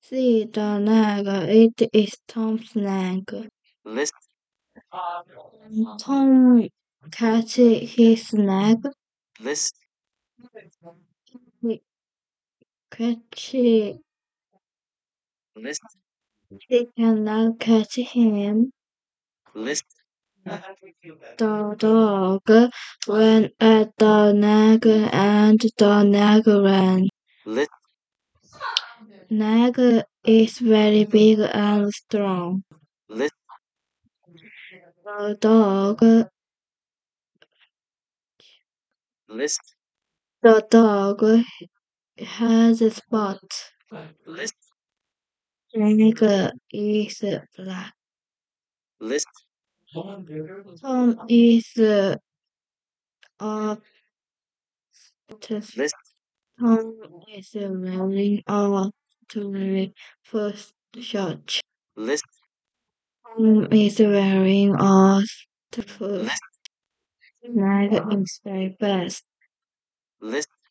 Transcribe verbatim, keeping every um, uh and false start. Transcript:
See the nag, it is Tom's nag. List. Tom catches his nag. List. He catches. List. He cannot catch him. List. The dog ran at the nag and the nag ran. List. Nag is very big and strong. List. The dog List. the dog has a spot. List. Nag is black. List. Tom is uh, a List. Tom is wearing a turmeric first shirt. List. Tom is wearing a first. List. Nag is very fast. List.